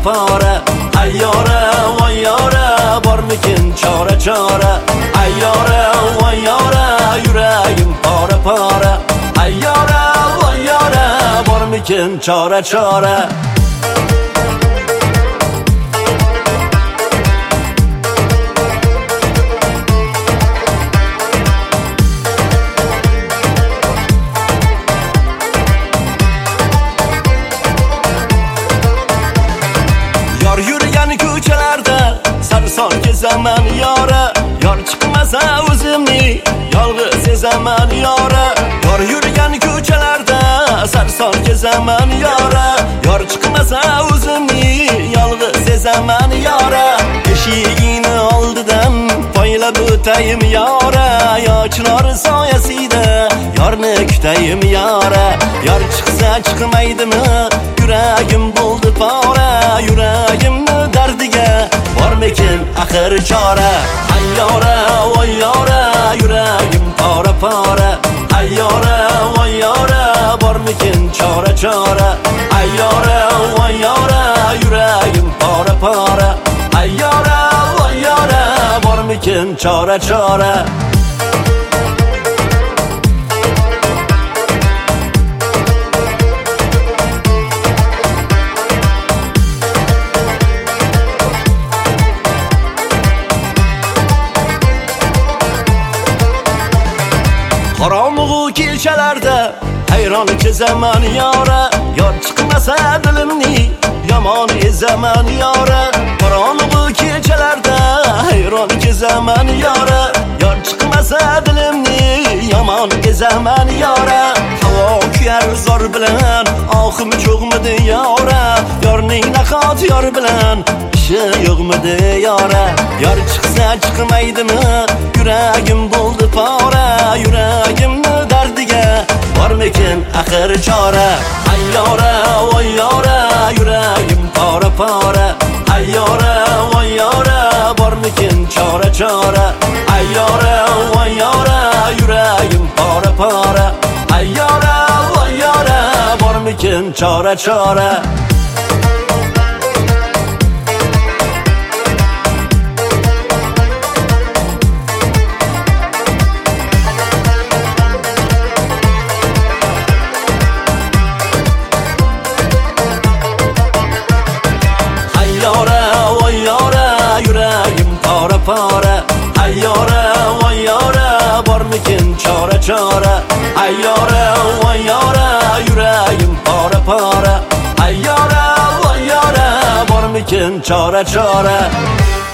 pora ayyora voyyora bormikin chora chora ayyora voyyora yuragim pora pora ayyora voyyora bormikin chora chora yurgan ko'chalarda sarson kezaman yora yor chiqmasa o'zimni yolg'iz sezaman yora yor yurgan ko'chalarda sarson kezaman yora yor chiqmasa o'zimni yolg'iz sezaman yora eshigini oldidan poylab o'tayim yora yochinor soyasida yorni kutayim yora yor chiqsa chiqmaydimi yuragim bo'ldi pora yuragimni dardiga bormikin axir chora ayyora voyyora yuragim pora pora ayyora voyyora bormikin chora chora ayyora voyyora yuragim pora pora ayyora voyyora bormikin chora chora qorong'u kechalarda hayron kezaman yora yor chiqmasa dilimni yomon ezaman yora qorong'u kechalarda hayron kezaman yora yor chiqmasa dilimni yomon ezaman yora havo kuyar zor bilan ohim cho'g'midi yora yorning naqot yor bilan ishi yo'qmidi yora yor chiqsa chiqmaydimi yuragim bo'ldi pora yuragimni dardiga bormikin axir chora ayyora voyyora yuragim pora pora ayyora voyyora bormikin chora chora ayyora voyyora yuragim pora pora ayyora voyyora bormikin chora chora pora ayyora voyyora bormikin chora chora ayyora voyyora yuragim pora pora ayyora voyyora bormikin chora chora